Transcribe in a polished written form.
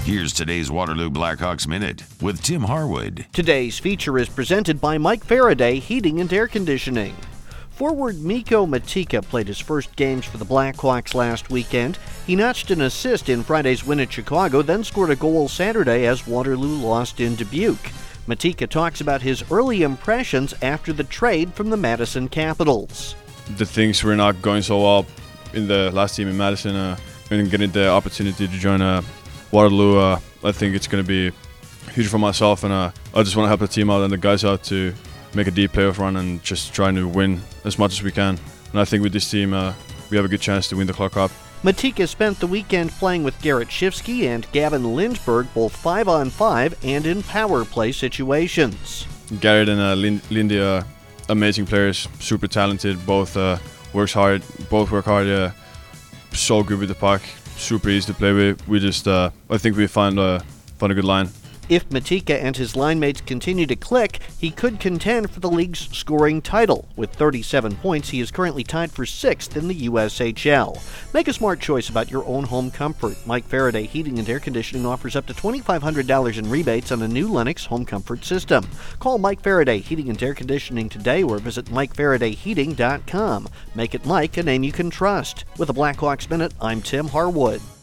Here's today's Waterloo Blackhawks Minute with Tim Harwood. Today's feature is presented by Mike Faraday Heating and Air Conditioning. Forward Mikko Matika played his first games for the Blackhawks last weekend. He notched an assist in Friday's win at Chicago, then scored a goal Saturday as Waterloo lost in Dubuque. Matika talks about his early impressions after the trade from the Madison Capitals. The things were not going so well in the last team in Madison, and getting the opportunity to join Waterloo, I think it's going to be huge for myself, and I just want to help the team out and the guys out to make a deep playoff run and just trying to win as much as we can. And I think with this team, we have a good chance to win the Clark Cup. Matika spent the weekend playing with Garrett Shifsky and Gavin Lindberg, both 5-on-5 and in power play situations. Garrett and Lindy are amazing players, super talented, both work hard, so good with the puck, super easy to play with. We just, I think we found a good line. If Matika and his line mates continue to click, he could contend for the league's scoring title. With 37 points, he is currently tied for 6th in the USHL. Make a smart choice about your own home comfort. Mike Faraday Heating and Air Conditioning offers up to $2,500 in rebates on a new Lennox home comfort system. Call Mike Faraday Heating and Air Conditioning today or visit MikeFaradayHeating.com. Make it Mike, a name you can trust. With the Blackhawks Minute, I'm Tim Harwood.